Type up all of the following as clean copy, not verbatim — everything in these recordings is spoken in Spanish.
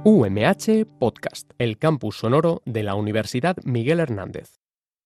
UMH Podcast, el campus sonoro de la Universidad Miguel Hernández.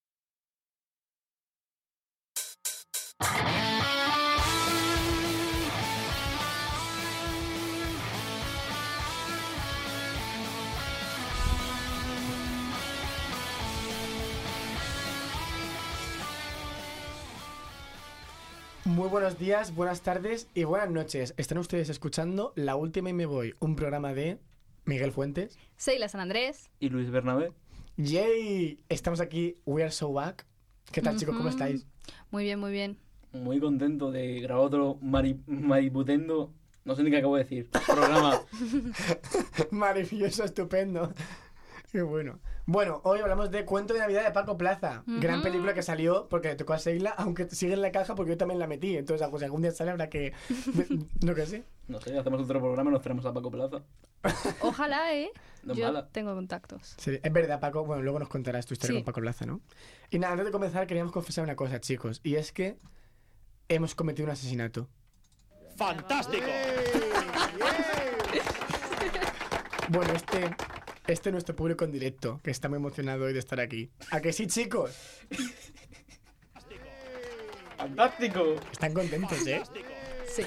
Muy buenos días, buenas tardes y buenas noches. Están ustedes escuchando La Última y Me Voy, un programa de Miguel Fuentes, Seila San Andrés y Luis Bernabé. ¡Yay! Estamos aquí, we are so back. ¿Qué tal, chicos? ¿Cómo estáis? Muy bien, muy bien. Muy contento de grabar otro mariputendo, no sé ni qué acabo de decir, programa. Maravilloso, estupendo. Qué bueno. Bueno, hoy hablamos de Cuento de Navidad de Paco Plaza. Gran película que salió porque le tocó a Seila, aunque sigue en la caja porque yo también la metí. Entonces, si algún día sale habrá que... no que sé. No sé, hacemos otro programa y nos traemos a Paco Plaza. Ojalá, No Yo mala. tengo contactos. Sí, es verdad, Paco. Bueno, luego nos contarás tu historia Sí. con Paco Plaza, ¿no? Y nada, antes de comenzar queríamos confesar una cosa, chicos. Y es que hemos cometido un asesinato. ¡Fantástico! Bueno, este es nuestro público en directo, que está muy emocionado hoy de estar aquí. ¿A que sí, chicos? ¡Fantástico! Están contentos, ¿eh? Sí.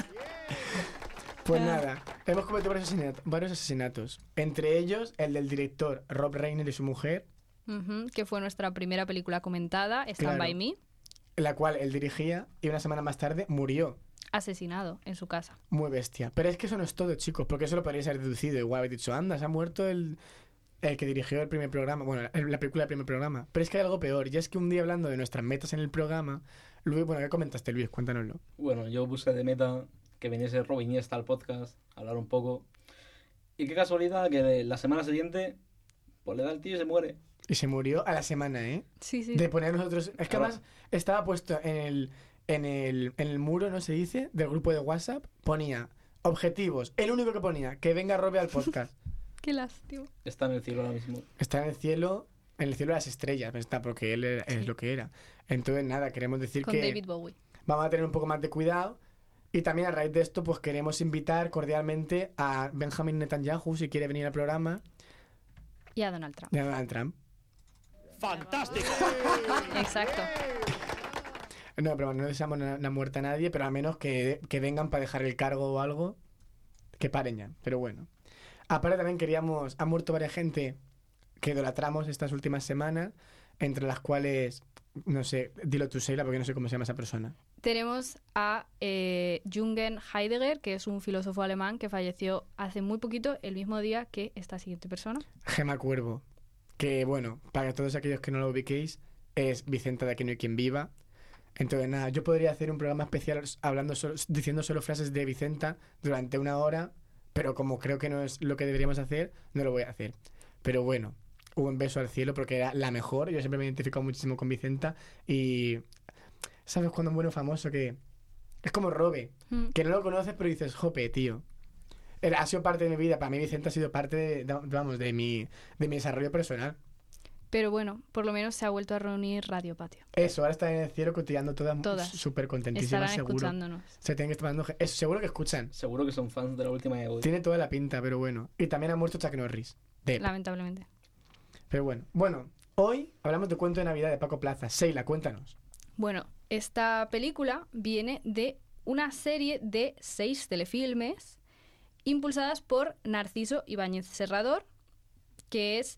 Pues nada, hemos cometido varios asesinatos. Entre ellos, el del director Rob Reiner y su mujer, Que fue nuestra primera película comentada, Stand Claro. By Me, la cual él dirigía y una semana más tarde murió. asesinado en su casa. Muy bestia. Pero es que eso no es todo, chicos, porque eso lo podríais haber deducido. Igual habéis dicho, anda, se ha muerto el que dirigió el primer programa. Bueno, la película del primer programa. Pero es que hay algo peor. Y es que un día hablando de nuestras metas en el programa, Luis, bueno, ¿qué comentaste, Luis? Cuéntanoslo. Bueno, yo puse de meta que viniese Robin Iniesta al podcast, a hablar un poco. Y qué casualidad que la semana siguiente, pues le da el tío y se muere. Y se murió a la semana, ¿eh? Sí, sí. De poner nosotros... Es que Claro. además estaba puesto en el muro, ¿no se dice? Del grupo de WhatsApp, ponía objetivos. El único que ponía, que venga Robe al podcast. Qué lástima. Está en el cielo ahora mismo. Está en el cielo de las estrellas, está, porque él es Sí. lo que era. Entonces, nada, queremos decir Con que David Bowie. vamos a tener un poco más de cuidado. Y también a raíz de esto, pues queremos invitar cordialmente a Benjamin Netanyahu, si quiere venir al programa, Y a Donald Trump. de Donald Trump. ¡Fantástico! Exacto. No, pero no deseamos la muerte a nadie, pero al menos que vengan para dejar el cargo o algo, que paren ya. Pero bueno. Aparte también ha muerto varias gente que idolatramos estas últimas semanas, entre las cuales, no sé, dilo tú, Sheila, porque no sé cómo se llama esa persona. Tenemos a Jürgen Heidegger, que es un filósofo alemán que falleció hace muy poquito, el mismo día que esta siguiente persona. Gema Cuervo, que bueno, para todos aquellos que no lo ubiquéis, es Vicenta de Aquí no hay quien viva. Entonces nada, yo podría hacer un programa especial diciendo solo frases de Vicenta durante una hora, pero como creo que no es lo que deberíamos hacer, no lo voy a hacer. Pero bueno, un beso al cielo porque era la mejor. Yo siempre me he identificado muchísimo con Vicenta y... ¿Sabes cuando un bueno famoso que... Es como Robe, que no lo conoces pero dices, jope, tío. Ha sido parte de mi vida. Para mí Vicenta ha sido parte de mi desarrollo personal. Pero bueno, por lo menos se ha vuelto a reunir Radio Patio. Eso, ahora están en el cielo cotillando todas Todas. súper contentísimas, Estarán seguro. escuchándonos. Se tienen que estar mandando... Eso, seguro que escuchan. Seguro que son fans de la última de hoy. Tiene toda la pinta, pero bueno. Y también ha muerto Chuck Norris. Lamentablemente. Pero bueno. Bueno, hoy hablamos de Cuento de Navidad de Paco Plaza. Sheila, cuéntanos. Bueno, esta película viene de una serie de 6 telefilmes impulsadas por Narciso Ibáñez Serrador, que es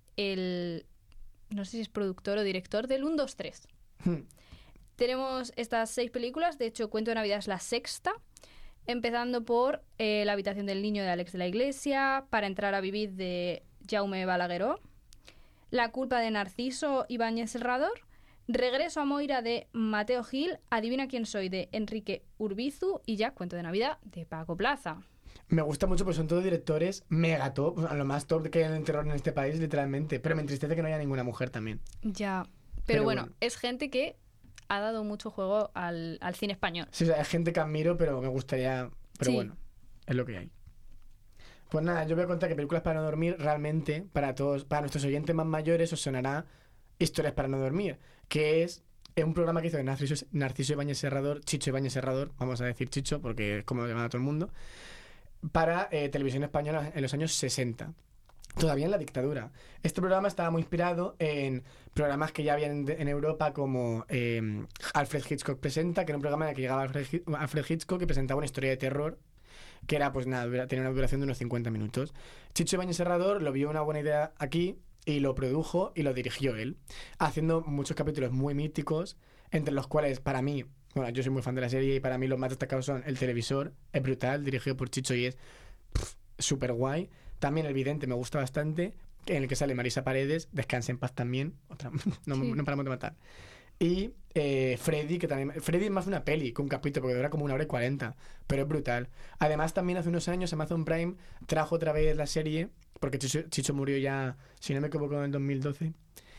no sé si es productor o director del 1, 2, 3. Tenemos estas 6 películas, de hecho Cuento de Navidad es la sexta, empezando por La habitación del niño de Alex de la Iglesia, Para entrar a vivir de Jaume Balagueró, La culpa de Narciso Ibáñez Serrador, Regreso a Moira de Mateo Gil, Adivina quién soy de Enrique Urbizu y ya Cuento de Navidad de Paco Plaza. Me gusta mucho porque son todos directores mega top, o sea, lo más top que hay en el terror en este país, literalmente. Pero me entristece que no haya ninguna mujer también. Ya, Pero pero bueno, bueno. es gente que ha dado mucho juego al cine español. Sí, o sea, es gente que admiro, pero me gustaría... Pero Sí. bueno, es lo que hay. Pues nada, yo voy a contar que películas para no dormir realmente, para nuestros oyentes más mayores, os sonará Historias para no dormir, que es un programa que hizo de Narciso Ibáñez Serrador, Chicho Ibáñez Serrador, vamos a decir Chicho porque es como lo llaman a todo el mundo, para televisión española en los años 60. todavía en la dictadura. Este programa estaba muy inspirado en programas que ya habían en Europa como Alfred Hitchcock Presenta, que era un programa en el que llegaba Alfred Hitchcock y presentaba una historia de terror que era, pues nada, tenía una duración de unos 50 minutos. Chicho Ibáñez Serrador lo vio una buena idea aquí y lo produjo y lo dirigió él, haciendo muchos capítulos muy míticos, entre los cuales para mí, bueno, yo soy muy fan de la serie y para mí los más destacados son El Televisor, es brutal, dirigido por Chicho y es súper guay. También El Vidente me gusta bastante, en el que sale Marisa Paredes, Descanse en paz también, otra, no paramos de matar. Y Freddy, que también... Freddy es más una peli que un capítulo, porque dura como 1 hora y 40, pero es brutal. Además, también hace unos años Amazon Prime trajo otra vez la serie, porque Chicho murió ya, si no me equivoco, en el 2012,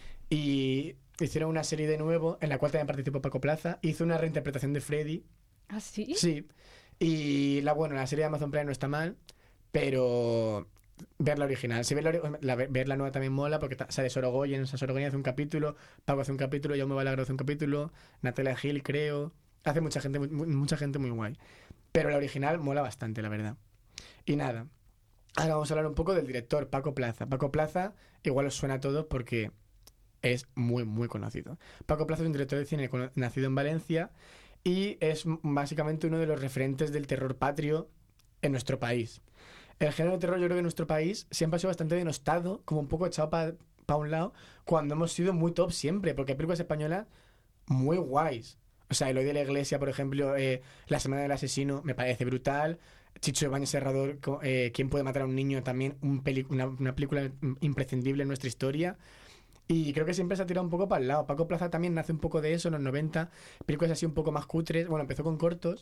y hicieron una serie de nuevo, en la cual también participó Paco Plaza, hizo una reinterpretación de Freddy. ¿Ah, sí? Sí. Y la serie de Amazon Prime no está mal, pero ver la original. Si ver la nueva también mola, porque sale Sorogoyen, Sorogoyen hace un capítulo, Paco hace un capítulo, Jaume Balagueró hace un capítulo, Natalia Gil, creo, hace mucha gente muy guay. Pero la original mola bastante, la verdad. Y nada, ahora vamos a hablar un poco del director, Paco Plaza. Paco Plaza igual os suena a todos porque es muy, muy conocido. Paco Plaza es un director de cine nacido en Valencia y es básicamente uno de los referentes del terror patrio en nuestro país. El género de terror, yo creo que en nuestro país siempre ha sido bastante denostado, como un poco echado para un lado, cuando hemos sido muy top siempre, porque hay películas españolas muy guays. O sea, Eloy de la Iglesia, por ejemplo, La Semana del Asesino, me parece brutal. Chicho Ibáñez Serrador, ¿Quién puede matar a un niño? También una película imprescindible en nuestra historia. Y creo que siempre se ha tirado un poco para el lado. Paco Plaza también nace un poco de eso en los 90, películas así un poco más cutres. Bueno, empezó con cortos.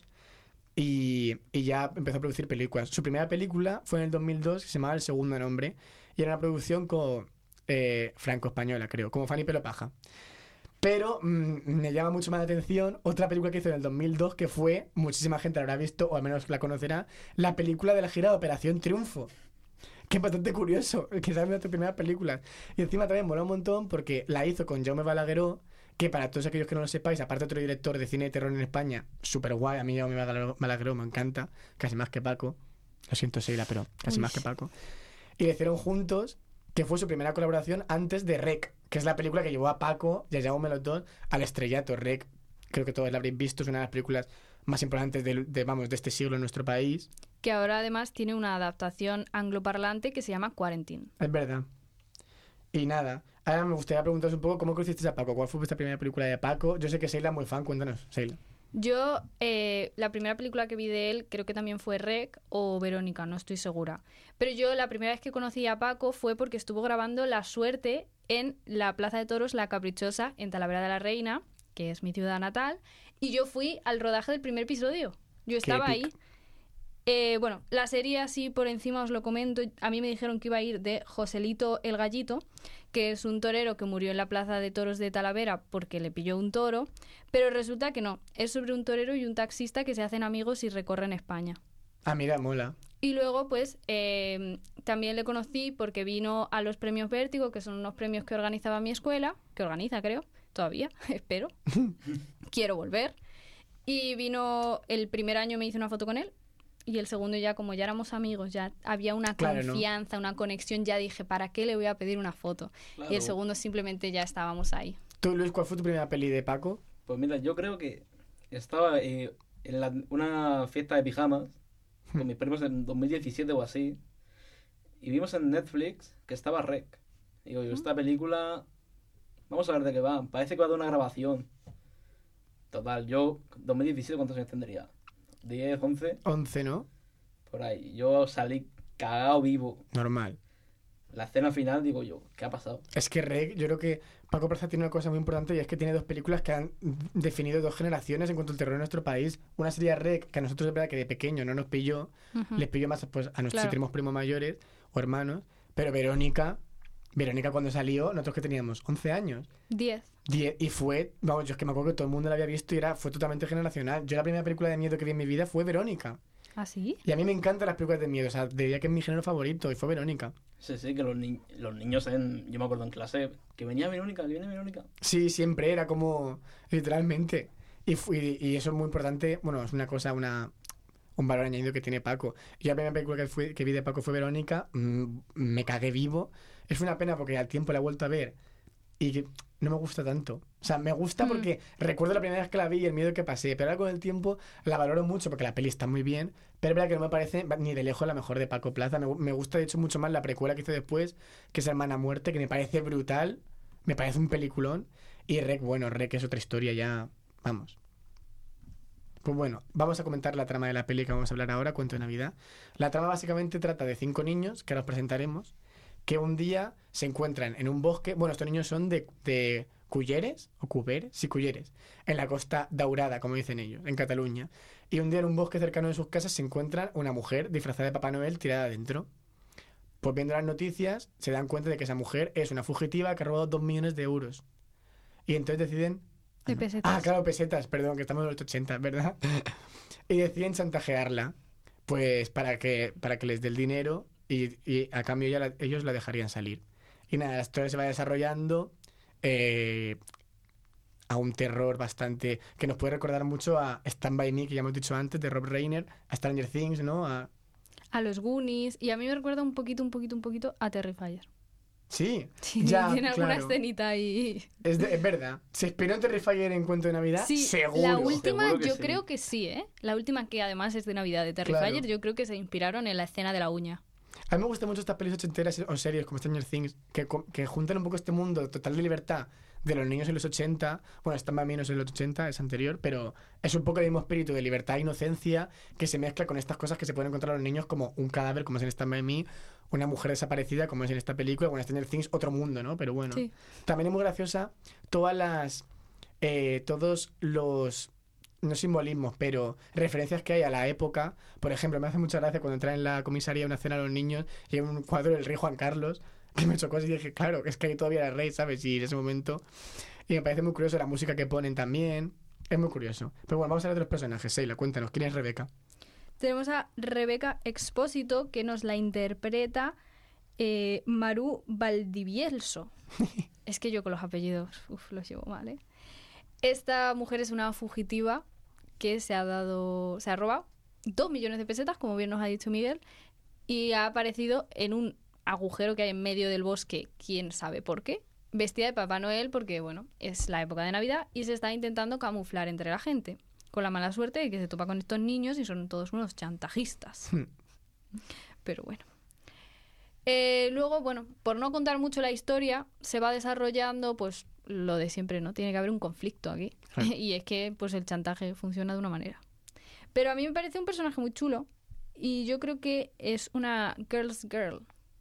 Y ya empezó a producir películas. Su primera película fue en el 2002, que se llamaba El Segundo Nombre, y era una producción con franco-española, creo, como Fanny Pelopaja. Pero me llama mucho más la atención otra película que hizo en el 2002, que fue, muchísima gente la habrá visto, o al menos la conocerá, la película de la gira de Operación Triunfo. Que es bastante curioso, que sea una de sus primeras películas. Y encima también mola un montón porque la hizo con Jaume Balagueró, que para todos aquellos que no lo sepáis, aparte otro director de cine de terror en España, súper guay, a mí Jaume Balagueró me encanta, casi más que Paco. Lo siento, Sheila, pero casi más que Paco. Y le hicieron juntos, que fue su primera colaboración antes de Rec, que es la película que llevó a Paco y a Jaume los dos al estrellato. Rec, creo que todos la habréis visto, es una de las películas más importantes de este siglo en nuestro país. Que ahora además tiene una adaptación angloparlante que se llama Quarantine. Es verdad. Y nada, ahora me gustaría preguntaros un poco cómo conocisteis a Paco. ¿Cuál fue vuestra primera película de Paco? Yo sé que Sheila es muy fan, cuéntanos, Sheila. Yo, la primera película que vi de él creo que también fue Rec o Verónica, no estoy segura. Pero yo la primera vez que conocí a Paco fue porque estuvo grabando La Suerte en la Plaza de Toros La Caprichosa, en Talavera de la Reina, que es mi ciudad natal, y yo fui al rodaje del primer episodio. Yo estaba ahí. Bueno, la serie así por encima os lo comento. A mí me dijeron que iba a ir de Joselito el Gallito, que es un torero que murió en la Plaza de Toros de Talavera porque le pilló un toro, pero resulta que no, es sobre un torero y un taxista que se hacen amigos y recorren España. Ah, mira, mola. Y luego, pues, también le conocí porque vino a los premios Vértigo, que son unos premios que organizaba mi escuela, que organiza, creo, todavía, espero. Quiero volver. Y vino, el primer año me hice una foto con él, y el segundo ya, como ya éramos amigos, ya había una confianza, una conexión, ya dije, ¿para qué le voy a pedir una foto? Claro. Y el segundo simplemente ya estábamos ahí. ¿Tú, Luis, cuál fue tu primera peli de Paco? Pues mira, yo creo que estaba en una fiesta de pijamas con mis primos en 2017 o así, y vimos en Netflix que estaba Rec. Y digo, esta película, vamos a ver de qué va, parece que va de una grabación. Total, yo, 2017, ¿cuántos años tendría? 10, 11. 11, ¿no? Por ahí. Yo salí cagado vivo. Normal. La escena final, digo yo, ¿qué ha pasado? Es que Rec, yo creo que Paco Plaza tiene una cosa muy importante, y es que tiene dos películas que han definido dos generaciones en cuanto al terror en nuestro país. Una sería Rec, que a nosotros es verdad que de pequeño no nos pilló, les pilló más pues, a nuestros primos primos mayores o hermanos, pero Verónica cuando salió, nosotros que teníamos 11 años. 10. Y fue, vamos, yo es que me acuerdo que todo el mundo la había visto y fue totalmente generacional. Yo la primera película de miedo que vi en mi vida fue Verónica. ¿Ah, sí? Y a mí me encantan las películas de miedo, o sea, diría que es mi género favorito, y fue Verónica. Sí, que los niños yo me acuerdo en clase, que venía Verónica, que viene Verónica. Sí, siempre era como, literalmente. Y eso es muy importante, bueno, es una cosa, un valor añadido que tiene Paco. Y la primera película que vi de Paco fue Verónica, me cagué vivo. Es una pena porque al tiempo la he vuelto a ver y que no me gusta tanto. O sea, me gusta porque recuerdo la primera vez que la vi y el miedo que pasé, pero ahora con el tiempo la valoro mucho porque la peli está muy bien, pero es verdad que no me parece ni de lejos la mejor de Paco Plaza. Me gusta de hecho mucho más la precuela que hizo después, que es Hermana Muerte, que me parece brutal, me parece un peliculón. Y Rec es otra historia ya, vamos. Pues bueno, vamos a comentar la trama de la peli que vamos a hablar ahora, Cuento de Navidad. La trama básicamente trata de 5 niños, que ahora os presentaremos, que un día se encuentran en un bosque. Bueno, estos niños son de Culleres, o Cuberes, sí, Culleres, en la Costa Daurada, como dicen ellos, en Cataluña. Y un día en un bosque cercano de sus casas se encuentran una mujer disfrazada de Papá Noel tirada adentro. Pues viendo las noticias se dan cuenta de que esa mujer es una fugitiva que ha robado 2 millones de euros. Y entonces deciden... De pesetas. Ah, claro, pesetas, perdón, que estamos en los 80, ¿verdad? Y deciden chantajearla, pues para que les dé el dinero y a cambio ellos la dejarían salir. Y nada, la historia se va desarrollando a un terror bastante... que nos puede recordar mucho a Stand By Me, que ya hemos dicho antes, de Rob Reiner, a Stranger Things, ¿no? A los Goonies, y a mí me recuerda un poquito a Terrifier. Sí, Sí, ya, tiene alguna claro. escenita ahí. Es verdad. ¿Se inspiró en Terrifier en Cuento de Navidad? Sí, seguro. la última Seguro que yo sí. creo que sí, ¿eh? La última que además es de Navidad de Terrifier, Claro. yo creo que se inspiraron en la escena de la uña. A mí me gustan mucho estas pelis ochenteras o series como Stranger Things, que juntan un poco este mundo total de libertad de los niños en los 80. Bueno, Stand By Me no es en los 80, es anterior, pero es un poco el mismo espíritu de libertad e inocencia que se mezcla con estas cosas que se pueden encontrar a los niños, como un cadáver, como es en Stand By Me, una mujer desaparecida, como es en esta película, o en Stranger Things, otro mundo, ¿no? Pero bueno. Sí. También es muy graciosa todos los... no simbolismos, pero referencias que hay a la época. Por ejemplo, me hace mucha gracia cuando entran en la comisaría a una cena a los niños y hay un cuadro del rey Juan Carlos que me chocó así y dije, claro, es que ahí todavía era rey, ¿sabes? Y en ese momento... Y me parece muy curioso la música que ponen también. Es muy curioso. Pero bueno, vamos a hablar de los personajes. Sheila, cuéntanos, ¿quién es Rebeca? Tenemos a Rebeca Expósito, que nos la interpreta Maru Valdivielso. Es que yo con los apellidos, los llevo mal, ¿eh? Esta mujer es una fugitiva que se ha robado 2 millones de pesetas, como bien nos ha dicho Miguel, y ha aparecido en un agujero que hay en medio del bosque, quién sabe por qué, vestida de Papá Noel porque, bueno, es la época de Navidad y se está intentando camuflar entre la gente, con la mala suerte de que se topa con estos niños y son todos unos chantajistas. Pero bueno. Luego, bueno, por no contar mucho la historia, se va desarrollando, pues, lo de siempre, ¿no? Tiene que haber un conflicto aquí. Claro. Y es que, pues, el chantaje funciona de una manera. Pero a mí me parece un personaje muy chulo y yo creo que es una girl's girl.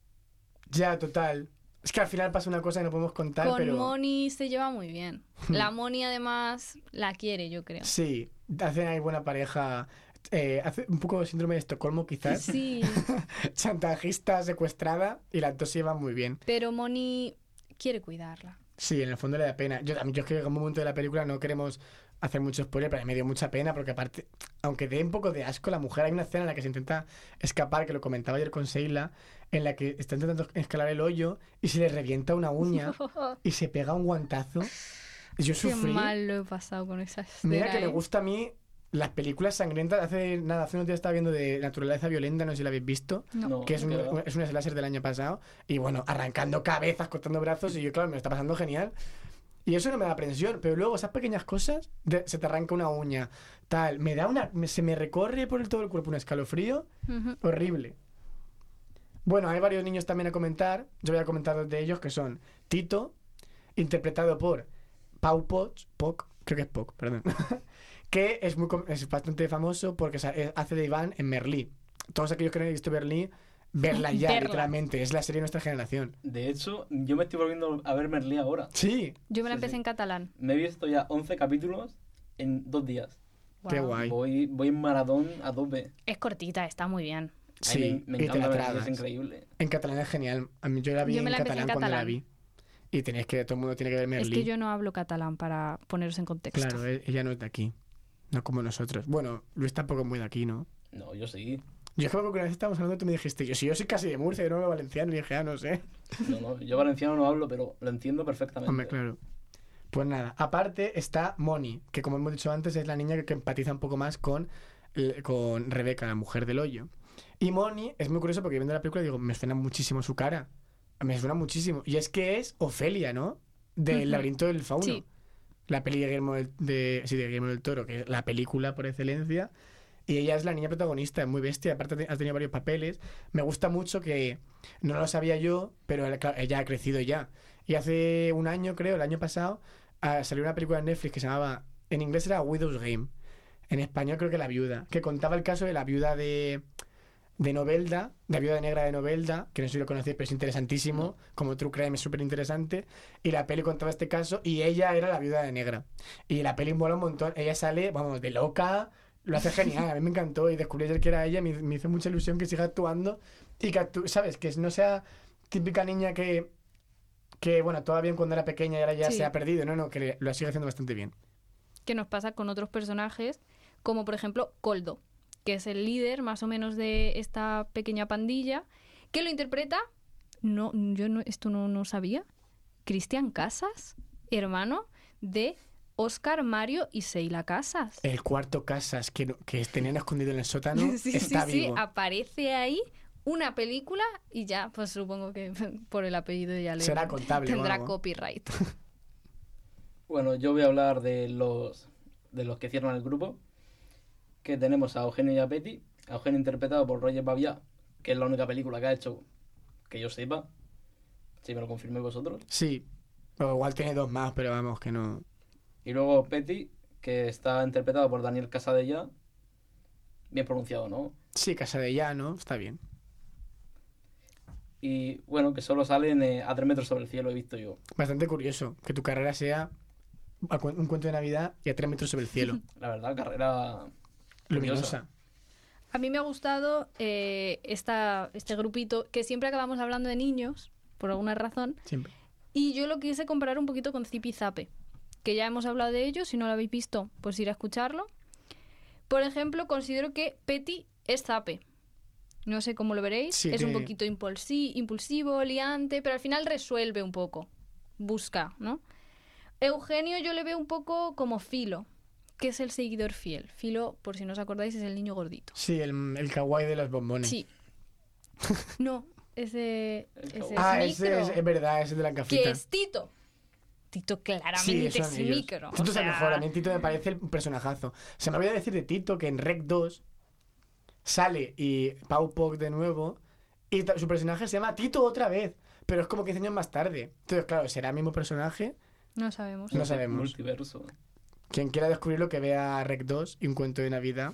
Ya, total. Es que al final pasa una cosa que no podemos contar, Con pero... Moni se lleva muy bien. La Moni, además, la quiere, yo creo. Sí, hacen ahí buena pareja. Hace un poco de síndrome de Estocolmo, quizás. Sí, Chantajista, secuestrada, y las dos se llevan muy bien. pero Moni quiere cuidarla. Sí, en el fondo le da pena. Yo es que en un momento de la película no queremos hacer mucho spoiler, pero a mí me dio mucha pena porque aparte, aunque dé un poco de asco la mujer, hay una escena en la que se intenta escapar, que lo comentaba ayer con Sheila, en la que está intentando escalar el hoyo y se le revienta una uña y se pega un guantazo. Yo Qué sufrí. mal lo he pasado con esa escena. Mira que me ¿eh? gusta a mí las películas sangrientas. Hace unos días estaba viendo de Naturaleza Violenta, no sé si la habéis visto. No, Que es no. es una slasher del año pasado. Y bueno, arrancando cabezas, cortando brazos. Y yo, claro, me lo está pasando genial. Y eso no me da aprensión. Pero luego esas pequeñas cosas, se te arranca una uña, tal. Se me recorre por todo el cuerpo un escalofrío Ujú. horrible. Bueno, hay varios niños también a comentar. Yo voy a comentar dos de ellos, que son Tito, interpretado por Pau Poch, creo que es Poch, perdón. Que es bastante famoso porque hace de Iván en Merlí. Todos aquellos que no han visto Merlí, verla ya, Verla. literalmente. Es la serie de nuestra generación. De hecho, yo me estoy volviendo a ver Merlí ahora. Sí, Yo me la Sí, empecé sí. en catalán. Me he visto ya 11 capítulos en 2 días. qué Guau. guay. Voy en maratón a tope. Es cortita, está muy bien. A Sí, mí me y te encanta la Merlí, tragas. es increíble. En catalán es genial. A mí yo la vi Yo me en la empecé catalán en cuando la catalán. vi. Y todo el mundo tiene que ver Merlí. Es que yo no hablo catalán para poneros en contexto. Claro, ella no es de aquí. No como nosotros. Bueno, Luis tampoco es muy de aquí, ¿no? No, yo sí. Yo es que me acuerdo que una vez estábamos hablando y tú me dijiste, yo soy casi de Murcia, yo no hablo valenciano. Y dije, no sé. No, yo valenciano no hablo, pero lo entiendo perfectamente. Hombre, claro. Pues nada, aparte está Moni, que como hemos dicho antes es la niña que empatiza un poco más con con Rebeca, la mujer del hoyo. Y Moni es muy curioso porque viendo la película digo, me suena muchísimo su cara. Me suena muchísimo. Y es que es Ofelia, ¿no? Del laberinto del fauno. Sí. La peli de Guillermo de Guillermo del Toro, que es la película por excelencia. Y ella es la niña protagonista, es muy bestia. Aparte ha tenido varios papeles. Me gusta mucho que no lo sabía yo, pero claro, ella ha crecido ya. Y hace un año, creo, el año pasado, salió una película en Netflix que se llamaba, en inglés era Widow's Game, en español creo que La Viuda, que contaba el caso de la viuda de Novelda, la viuda negra de Novelda, que no sé si lo conocéis, pero es interesantísimo, como True Crime es súper interesante, y la peli contaba este caso, y ella era la viuda de negra, y la peli mola un montón, ella sale, vamos, de loca, lo hace genial, a mí me encantó, y descubrí ayer que era ella, me hizo mucha ilusión que siga actuando, y que ¿sabes? Que no sea típica niña que bueno, todavía cuando era pequeña y ahora ya Sí. se ha perdido, no, que lo sigue haciendo bastante bien. Que nos pasa con otros personajes, como por ejemplo Koldo, que es el líder más o menos de esta pequeña pandilla, que lo interpreta, esto no sabía, Cristian Casas, hermano de Óscar, Mario y Sheila Casas. El cuarto Casas que tenían escondido en el sótano Sí, está sí, vivo. aparece ahí una película y ya, pues supongo que por el apellido ya le Será contable o tendrá algo. copyright. Bueno, yo voy a hablar de los que cierran el grupo. Que tenemos a Eugenio y a Petty. A Eugenio interpretado por Roger Baviat, que es la única película que ha hecho que yo sepa. Si me lo confirméis vosotros. Sí, o igual tiene dos más, pero vamos, que no... Y luego Petty, que está interpretado por Daniel Casadella. Bien pronunciado, ¿no? Sí, Casa de Llano, está bien. Y bueno, que solo salen a 3 metros sobre el cielo, he visto yo. Bastante curioso que tu carrera sea un cuento de Navidad y a 3 metros sobre el cielo. La verdad, carrera Luminosa. A mí me ha gustado este grupito, que siempre acabamos hablando de niños, por alguna razón, Siempre. y yo lo quise comparar un poquito con Zipi Zape, que ya hemos hablado de ello, si no lo habéis visto, pues ir a escucharlo. Por ejemplo, considero que Petty es Zape. No sé cómo lo veréis, Sí, es un que- poquito impulsivo, liante, pero al final resuelve un poco, busca, ¿no? Eugenio yo le veo un poco como Filo, que es el seguidor fiel. Filo, por si no os acordáis, es el niño gordito. Sí, el kawaii de los bombones. Sí. No, ese Ah, es ese micro, es verdad, ese de la que cafita. es Tito. Tito Sí, claramente son es ellos. micro. Tito o es el sea, mejor, a mí Tito me parece un personajazo. Se me olvidó decir de Tito que en Rec 2 sale y Pau Poc de nuevo y su personaje se llama Tito otra vez, pero es como 15 años más tarde. Entonces, claro, ¿será el mismo personaje? No sabemos. No sabemos. Multiverso. Quien quiera descubrirlo que vea Rec 2 y un cuento de Navidad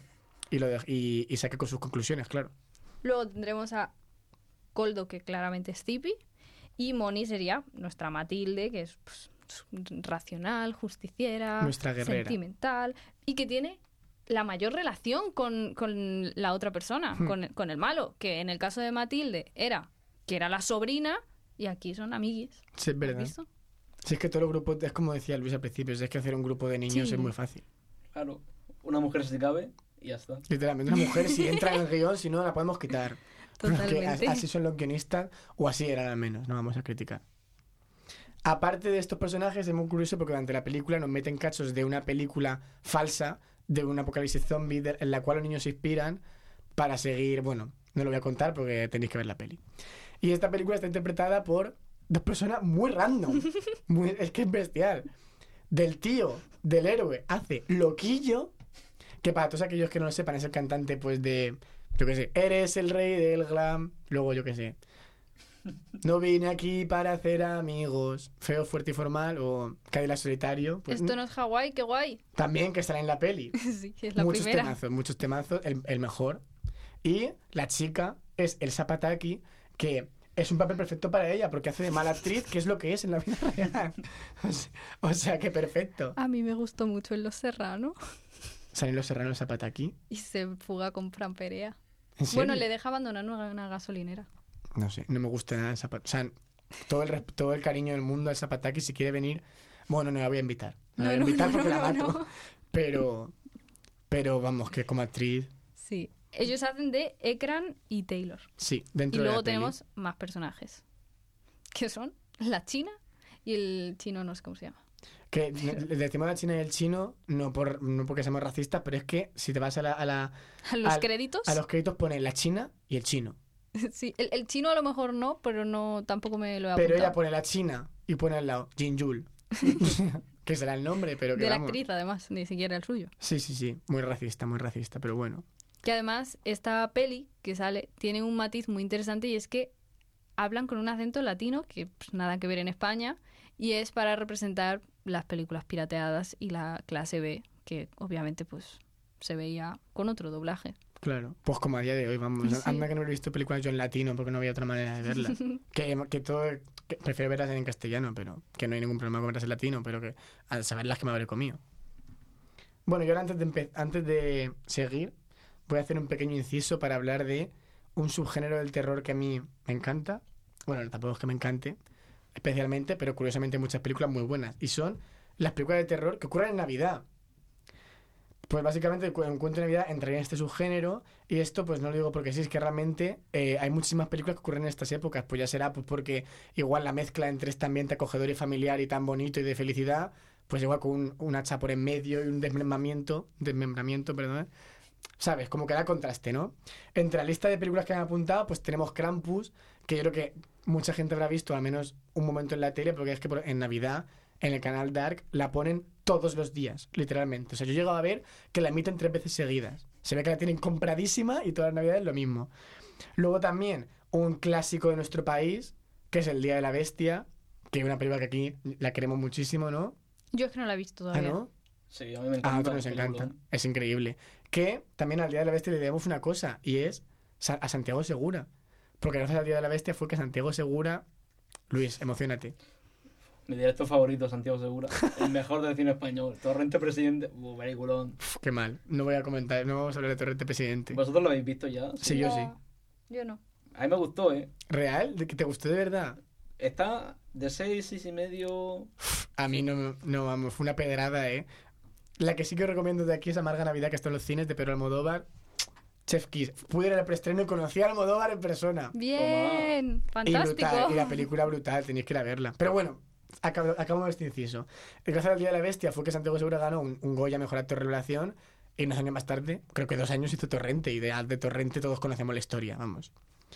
y saque con sus conclusiones, claro. Luego tendremos a Koldo, que claramente es Zipi, y Moni sería nuestra Matilde, que es pues, racional, justiciera, Nuestra guerrera. sentimental, y que tiene la mayor relación con la otra persona, con el malo, que en el caso de Matilde era la sobrina, y aquí son amiguis. Sí, es ¿Has verdad. visto? Si es que todos los grupos, es como decía Luis al principio, si es que hacer un grupo de niños Sí. es muy fácil. Claro, una mujer si cabe y ya está. Literalmente, una mujer si entra en el guión, si no la podemos quitar. Porque Totalmente. así son los guionistas, o así eran al menos, no vamos a criticar. Aparte de estos personajes, es muy curioso porque durante la película nos meten cachos de una película falsa, de un apocalipsis zombie, en la cual los niños se inspiran para seguir, bueno, no lo voy a contar porque tenéis que ver la peli. Y esta película está interpretada por dos personas muy random, es que es bestial. Del tío, del héroe, hace Loquillo, que para todos aquellos que no lo sepan es el cantante pues de, yo qué sé, eres el rey del glam, luego yo qué sé, no vine aquí para hacer amigos, feo, fuerte y formal, o Cadillac solitario, pues, Esto no es Hawái, qué guay. también que estará en la peli. Sí, es la Muchos primera. temazos, el mejor. Y la chica es Elsa Pataky, que es un papel perfecto para ella, porque hace de mala actriz, que es lo que es en la vida real. O sea, que perfecto. A mí me gustó mucho en Los Serrano Salen los serranos Elsa Pataky. y se fuga con Fran Perea. ¿En serio? Bueno, le deja abandonar una gasolinera. No sé, no me gusta nada Elsa Pataky. O sea, todo el cariño del mundo a Elsa Pataky, si quiere venir, bueno, no la voy a invitar. No la voy a invitar porque la mato. no. Pero vamos, que como actriz, Sí. Ellos hacen de Ekran y Taylor. sí, Y dentro de luego la peli. tenemos más personajes. Que son la china y el chino, no sé cómo se llama. Que le decimos a la China y el chino, no porque seamos racistas, pero es que si te vas a los créditos. a los créditos pone la China y el chino. Sí, el chino a lo mejor no, pero no tampoco me lo he Pero apuntado. ella pone la China y pone al lado Jinjul. Que será el nombre, pero que De la vamos. actriz, además, ni siquiera el suyo. Sí. Muy racista, pero bueno. Que además, esta peli que sale tiene un matiz muy interesante y es que hablan con un acento latino que pues, nada que ver en España y es para representar las películas pirateadas y la clase B, que obviamente pues se veía con otro doblaje. Claro. Pues como a día de hoy, vamos. Sí. Anda que no he visto películas yo en latino porque no había otra manera de verlas. que prefiero verlas en castellano, pero que no hay ningún problema con verlas en latino, pero que al saberlas que me habré comido. Bueno, yo ahora antes de seguir, voy a hacer un pequeño inciso para hablar de un subgénero del terror que a mí me encanta. Bueno, tampoco es que me encante especialmente, pero curiosamente hay muchas películas muy buenas. Y son las películas de terror que ocurren en Navidad. Pues básicamente el cuento de Navidad entraría en este subgénero. Y esto pues no lo digo porque sí, es que realmente hay muchísimas películas que ocurren en estas épocas. Pues ya será pues porque igual la mezcla entre este ambiente acogedor y familiar y tan bonito y de felicidad, pues igual con un hacha por en medio y un desmembramiento, perdón. ¿Sabes? Como que da contraste, ¿no? Entre la lista de películas que han apuntado, pues tenemos Krampus, que yo creo que mucha gente habrá visto al menos un momento en la tele, porque es que en Navidad, en el canal Dark, la ponen todos los días, literalmente. O sea, yo he llegado a ver que la emiten 3 veces seguidas. Se ve que la tienen compradísima y todas las Navidades lo mismo. Luego también un clásico de nuestro país, que es El Día de la Bestia, que es una película que aquí la queremos muchísimo, ¿no? Yo es que no la he visto ¿Ah, todavía. no? Sí, a mí me A encanta. nosotros nos encanta. Es increíble. Que también al Día de la Bestia le debemos una cosa, y es a Santiago Segura. Porque gracias al Día de la Bestia fue que Santiago Segura... Luis, emocionate. Mi director favorito, Santiago Segura. El mejor del cine español. Torrente Presidente. Peliculón. Qué mal. No voy a comentar, no vamos a hablar de Torrente Presidente. ¿Vosotros lo habéis visto ya? Sí, yo No, sí. Yo no. A mí me gustó, ¿eh? ¿Real? ¿De que te gustó de verdad? Está de 6 y medio. A mí no, vamos, fue una pedrada, ¿eh? La que sí que os recomiendo de aquí es Amarga Navidad, que está en los cines de Pedro Almodóvar. Chef Kiss. Pude ir al preestreno y conocí a Almodóvar en persona. Bien, Y fantástico. brutal, y la película brutal, tenéis que ir a verla. Pero bueno, acabamos este inciso. Gracias al Día de la Bestia fue que Santiago Segura ganó un Goya Mejor Actor Revelación y unos años más tarde, creo que 2 años, hizo Torrente, y de Torrente todos conocemos la historia, vamos.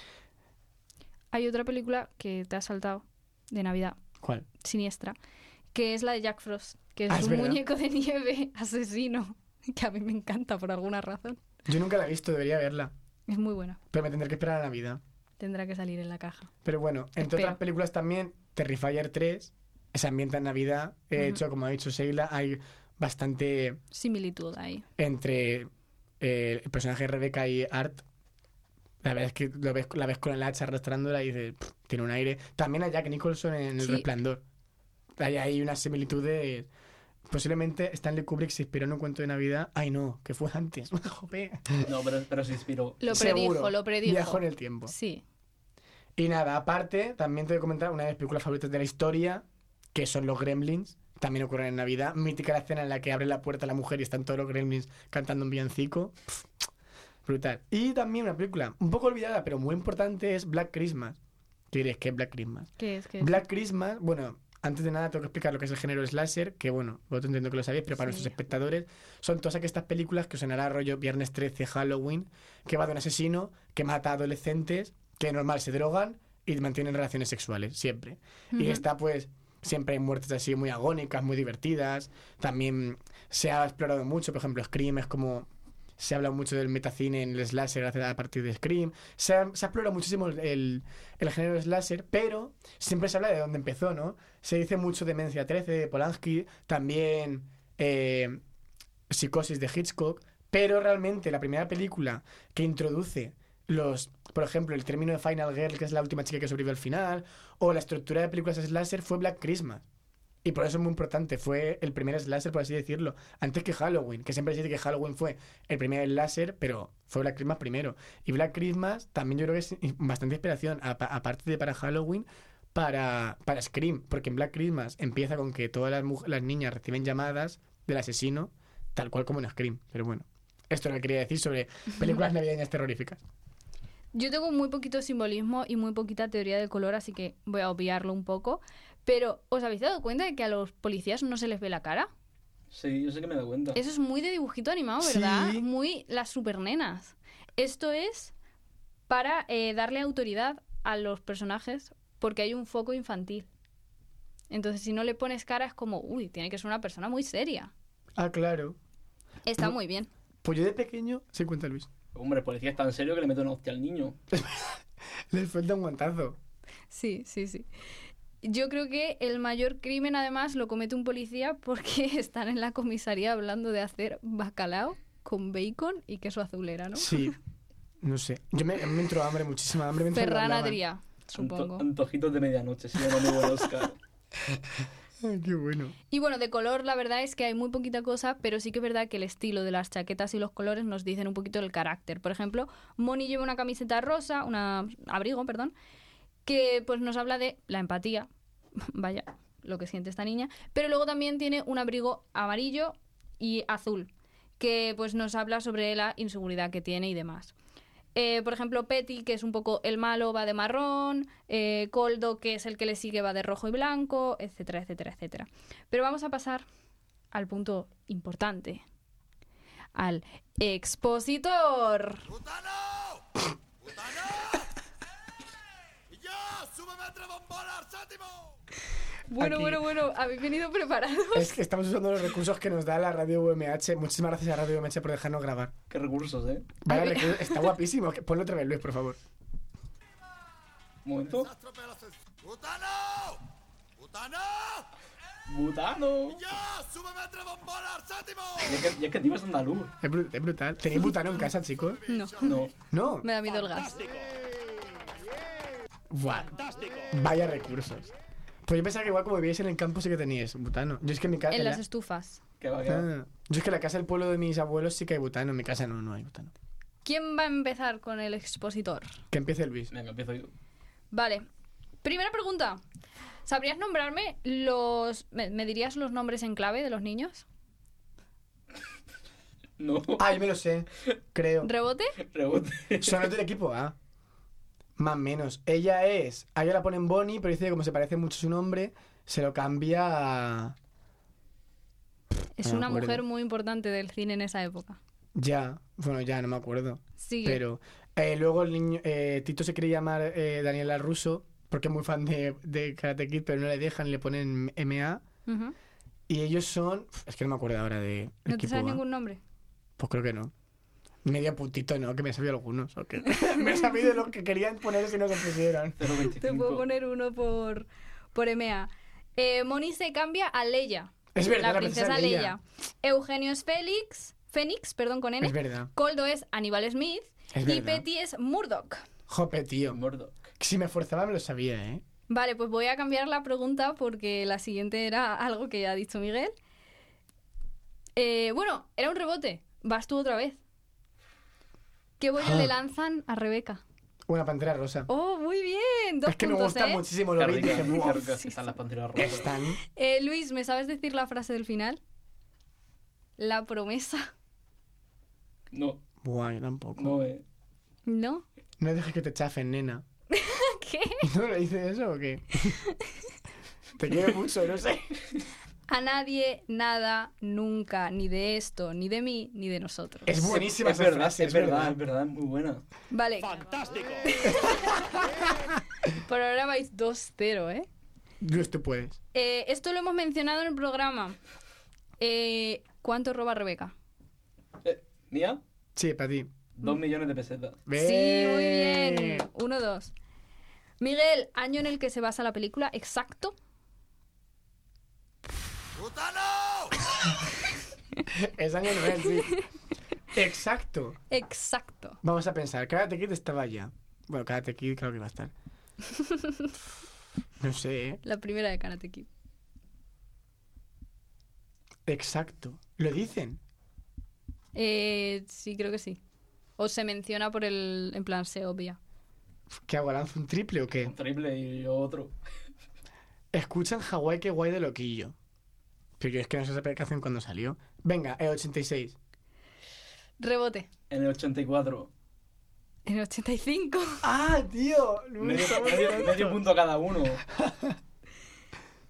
Hay otra película que te ha saltado de Navidad, ¿Cuál? siniestra, que es la de Jack Frost, que es Ah, es un verdad. muñeco de nieve asesino, que a mí me encanta por alguna razón. Yo nunca la he visto, debería verla, Es muy buena. pero me tendré que esperar a Navidad. Tendrá que salir en la caja. Pero bueno, entre Espero. otras películas también, Terrifier 3, se ambienta en Navidad. De Ujú. hecho, como ha dicho Sheila, hay bastante Similitud ahí. entre el personaje de Rebecca y Art. La verdad es que la ves con el hacha arrastrándola y dices, "Pff, tiene un aire". También a Jack Nicholson en El Sí. Resplandor. Hay unas similitudes. Posiblemente Stanley Kubrick se inspiró en un cuento de Navidad. Ay, no, que fue antes. Joder. No, pero se inspiró. Lo Seguro. predijo. Viajó en el tiempo. Sí. Y nada, aparte, también te voy a comentar una de mis películas favoritas de la historia, que son Los Gremlins. También ocurren en Navidad. Mítica la escena en la que abre la puerta la mujer y están todos los Gremlins cantando un villancico. Pff, brutal. Y también una película un poco olvidada, pero muy importante, es Black Christmas. ¿Qué diréis? ¿Qué es Black Christmas? ¿Qué es? Black Christmas, bueno, antes de nada tengo que explicar lo que es el género slasher, que bueno, vosotros entiendo que lo sabéis, pero para Sí. nuestros espectadores son todas estas películas que os sonará rollo Viernes 13, Halloween, que va de un asesino que mata a adolescentes que normal se drogan y mantienen relaciones sexuales, siempre. Y Ujú. está pues, siempre hay muertes así muy agónicas, muy divertidas. También se ha explorado mucho, por ejemplo, Scream es como... Se habla mucho del metacine en el slasher a partir de Scream. Se ha explorado muchísimo el género slasher, pero siempre se habla de dónde empezó, ¿no? Se dice mucho de Demencia 13, de Polanski, también Psicosis de Hitchcock, pero realmente la primera película que introduce por ejemplo, el término de Final Girl, que es la última chica que sobrevive al final, o la estructura de películas slasher, fue Black Christmas. Y por eso es muy importante, fue el primer slasher, por así decirlo, antes que Halloween, que siempre se dice que Halloween fue el primer slasher, pero fue Black Christmas primero. Y Black Christmas también yo creo que es bastante inspiración, aparte de para Halloween, para Scream, porque en Black Christmas empieza con que todas las niñas reciben llamadas del asesino, tal cual como en Scream. Pero bueno, esto es lo que quería decir sobre películas navideñas terroríficas. Yo tengo muy poquito simbolismo y muy poquita teoría del color, así que voy a obviarlo un poco. Pero, ¿os habéis dado cuenta de que a los policías no se les ve la cara? Sí, yo sé que me he dado cuenta. Eso es muy de dibujito animado, ¿verdad? Sí. Muy las supernenas. Esto es para darle autoridad a los personajes porque hay un foco infantil. Entonces, si no le pones cara, es como, uy, tiene que ser una persona muy seria. Ah, claro. Está muy bien. Pues yo de pequeño... Sí, cuenta Luis. Hombre, el policía es tan serio que le mete una hostia al niño. Les falta un guantazo. Sí, sí, sí. Yo creo que el mayor crimen, además, lo comete un policía porque están en la comisaría hablando de hacer bacalao con bacon y queso azulera, ¿no? Sí. No sé. Me entró hambre, muchísima hambre. mientras lo Ferran hablaban. Adrià, supongo. Antojitos de medianoche, sí, no muy buen Oscar. Ay, qué bueno. Y bueno, de color la verdad es que hay muy poquita cosa, pero sí que es verdad que el estilo de las chaquetas y los colores nos dicen un poquito del carácter. Por ejemplo, Moni lleva una camiseta rosa, abrigo, perdón, que pues nos habla de la empatía, vaya, lo que siente esta niña, pero luego también tiene un abrigo amarillo y azul, que pues nos habla sobre la inseguridad que tiene y demás. Por ejemplo, Petty, que es un poco el malo, va de marrón, Coldo, que es el que le sigue, va de rojo y blanco, etcétera, etcétera, etcétera. Pero vamos a pasar al punto importante, al expositor. ¡Butano! ¡Butano! ¡Y ya! ¡Súbeme a trebombona al séptimo! Bueno, Aquí. habéis venido preparados. Es que estamos usando los recursos que nos da la radio UMH. Muchísimas gracias a Radio UMH por dejarnos grabar. Qué recursos, ¿eh? Vaya recurso, está guapísimo. Ponlo otra vez, Luis, por favor. Un momento. ¡Butano! ¡Butano! ¡Butano! ¡Y ya! ¡Súbeme a trebombona al séptimo! Y es que tío es andaluz. Es brutal. ¿Tenéis butano en casa, chicos? No, No. No. me da miedo el gas. ¡Fantástico! Buah. ¡Fantástico! Vaya recursos. Pues yo pensaba que igual como vivíais en el campo sí que teníais butano. Yo es que en mi casa... En las estufas. Que va, que va. Yo es que en la casa del pueblo de mis abuelos sí que hay butano. En mi casa no hay butano. ¿Quién va a empezar con el expositor? Que empiece Luis. Venga, empiezo yo. Vale. Primera pregunta. ¿Sabrías nombrarme los... ¿Me dirías los nombres en clave de los niños? No. Ah, yo me lo sé. Creo. ¿Rebote? Rebote. Son los del equipo A. Más o menos. A ella la ponen Bonnie, pero dice que como se parece mucho su nombre, se lo cambia a... Es No me una acuerdo. mujer muy importante del cine en esa época. Ya. Bueno, ya, no me acuerdo. Sigue. Pero luego el niño... Tito se quería llamar Daniela Russo, porque es muy fan de Karate Kid, pero no le dejan, le ponen MA. Ujú. Y ellos son... Es que no me acuerdo ahora de... ¿No te equipo sabes A. ningún nombre? Pues creo que no. Medio puntito, ¿no? Que me he sabido algunos. ¿O qué? Me he sabido lo que querían poner si no se pusieron. 0.25. Te puedo poner uno por MA. Moni se cambia a Leia. Es verdad, La princesa Leia. Leia. Eugenio es Fénix, perdón, con N. Es verdad. Coldo es Aníbal Smith. Es Y verdad. Petty es Murdoch. Jope, tío. Murdoch. Si me esforzaba me lo sabía, ¿eh? Vale, pues voy a cambiar la pregunta porque la siguiente era algo que ya ha dicho Miguel. Bueno, era un rebote. Vas tú otra vez. ¿Qué bollo le lanzan a Rebeca? Una pantera rosa. Oh, muy bien. 2 es que me puntos, gusta ¿eh? muchísimo Qué lo vi y rica, dije, qué "Buah, ricas que están las panteras rosas. están... Luis, ¿me sabes decir la frase del final? La promesa. No, Buah, yo tampoco. no, ¿No? No dejes que te chafen, nena. ¿Qué? ¿No le dice eso o qué? Te quiero mucho, no sé. A nadie, nada, nunca, ni de esto, ni de mí, ni de nosotros. Es buenísima es esa verdad, frase, es verdad, muy buena. Vale, ¡Fantástico! por ahora vais 2-0, ¿eh? Luis, tú puedes. Esto lo hemos mencionado en el programa. ¿Cuánto roba Rebeca? ¿Mía? Sí, para ti. 2 millones de pesetas. Sí, muy bien. 1-2. Miguel, año en el que se basa la película, exacto. ¡Butano! Es año 9, sí. Exacto. Exacto. Vamos a pensar, Karate Kid estaba ya. Bueno, Karate Kid creo que va a estar. No sé, ¿eh? La primera de Karate Kid. Exacto. ¿Lo dicen? Sí, creo que sí. O se menciona por el... En plan, se obvia. ¿Qué hago? ¿Lanzo un triple o qué? Un triple y yo otro. Escuchan Hawái, qué guay de loquillo. Pero yo es que no sé qué hacen cuando salió. Venga, 86. Rebote. En el 84. En el 85. ¡Ah, tío! Medio punto a cada uno.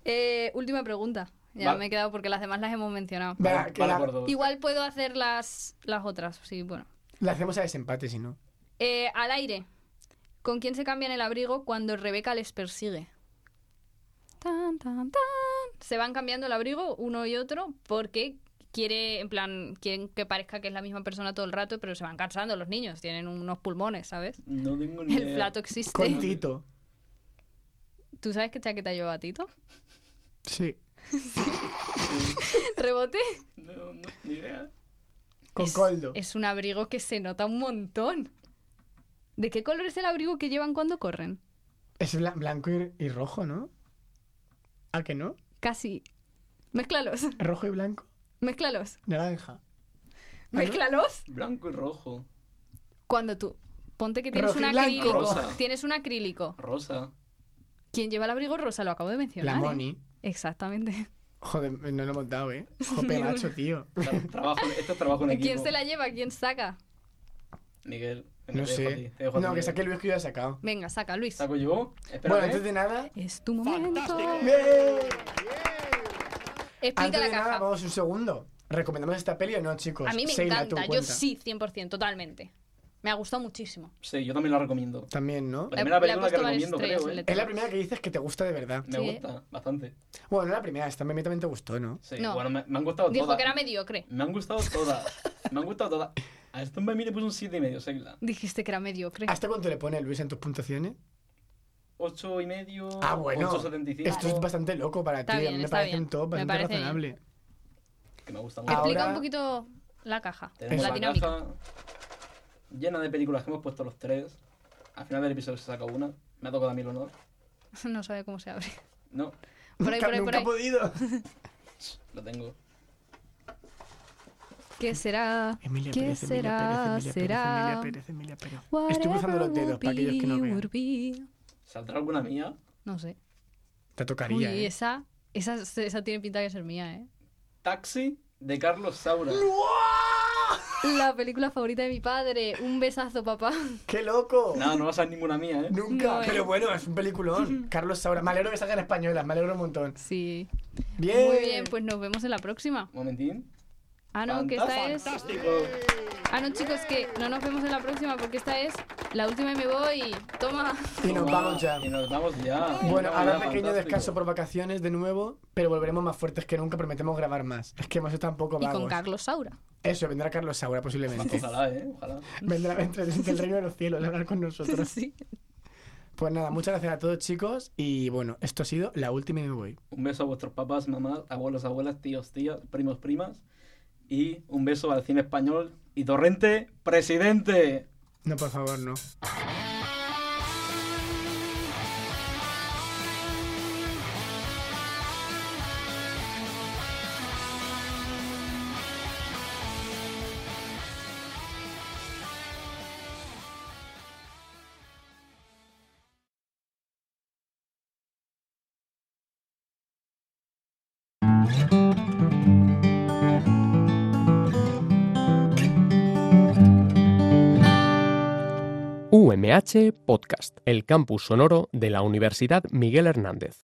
Última pregunta. Ya Vale. me he quedado porque las demás las hemos mencionado. Venga, que Vale, la, por dos. Igual puedo hacer las otras. Sí, bueno. la hacemos a desempate, si no. Al aire. ¿Con quién se cambian el abrigo cuando Rebeca les persigue? Tan, tan, tan. Se van cambiando el abrigo uno y otro porque quieren que parezca que es la misma persona todo el rato, pero se van cansando los niños. Tienen unos pulmones, ¿sabes? No tengo ni El idea. plato existe. Con Tito. ¿Tú sabes qué chaqueta lleva Tito? Sí. ¿Rebote? No, ni idea. Con Coldo. Es un abrigo que se nota un montón. ¿De qué color es el abrigo que llevan cuando corren? Es blanco y rojo, ¿no? ¿A que no? Casi. Mézclalos. Rojo y blanco. Mézclalos. Naranja. Mézclalos. Blanco y rojo. Cuando tú... Ponte que tienes Rojo un y blanco. acrílico. Rosa. Tienes un acrílico. Rosa. ¿Quién lleva el abrigo rosa? Lo acabo de mencionar. La ¿eh? Moni. Exactamente. Joder, no lo hemos dado, ¿eh? Jope macho, tío. Esto es trabajo en equipo. ¿Quién se la lleva? ¿Quién saca? Miguel. No sé. No, que saque Luis que yo he sacado. Venga, saca, Luis. ¿Saco yo? Espérame. Bueno, antes de nada... Es tu momento. ¡Bien! Explica Antes la de nada, caja. vamos un segundo. ¿Recomendamos esta peli o no, chicos? A mí me Sheila, ¿tú encanta. Yo cuenta? sí, 100%, totalmente. Me ha gustado muchísimo. Sí, yo también la recomiendo. También, ¿no? La primera Le he película que puesto varias recomiendo, estrellas creo, en ¿eh? Letterboxd. Es la primera que dices que te gusta de verdad. Me Sí. gusta bastante. Bueno, no la primera, esta a mí también te gustó, ¿no? Sí, No. bueno, me han gustado Dijo todas. que era mediocre. Me han gustado todas. Me han gustado todas. A esto en le puse un 7,5, Sheila. Dijiste que era mediocre. ¿Hasta cuánto le pone Luis en tus puntuaciones? 8,5. Ah, bueno. 8,75. Esto es bastante loco para Está ti. bien, a mí me está parece bien. un top Me bastante parece razonable. Que me gusta mucho. Ahora- Explica un poquito la caja. Tenemos La la dinámica. caja llena de películas que hemos puesto los tres. Al final del episodio se saca una. Me ha tocado a mí el honor. No sabe cómo se abre. No, Por ahí, Nunca, por ahí, por nunca ahí. he podido. lo tengo. ¿Qué será? Emilia ¿Qué Pérez, será? Emilia Pérez, ¿Será? Emilia Pérez. Estoy cruzando los dedos para aquellos que no vean. Whatever will be. ¿Saldrá alguna mía? No sé. Te tocaría, Uy, ¿eh? esa tiene pinta de ser mía, ¿eh? Taxi de Carlos Saura. La película favorita de mi padre. Un besazo, papá. ¡Qué loco! Nada, no va a ser ninguna mía, ¿eh? Nunca. No, ¿eh? Pero bueno, es un peliculón. Carlos Saura. Me alegro que salgan españolas, me alegro un montón. Sí. Bien. Muy bien, pues nos vemos en la próxima. Un momentín. Ah, no, que esta es... Fantástico. Ah, no, chicos, que no nos vemos en la próxima porque esta es la última y me voy. Toma. Y nos vamos ya. Y nos vamos ya. Bueno, Nos ahora vamos ya, pequeño fantástico. descanso por vacaciones de nuevo, pero volveremos más fuertes que nunca, prometemos grabar más. Es que hemos estado un poco Y vagos. con Carlos Saura. Eso, vendrá Carlos Saura posiblemente. Ojalá, ojalá. Vendrá del reino de los cielos a hablar con nosotros. Sí. Pues nada, muchas gracias a todos, chicos, y bueno, esto ha sido la última y me voy. Un beso a vuestros papás, mamás, abuelos, abuelas, tíos, tías, primos, primas. Y un beso al cine español. Y Torrente, presidente. No, por favor, no. UMH Podcast, el campus sonoro de la Universidad Miguel Hernández.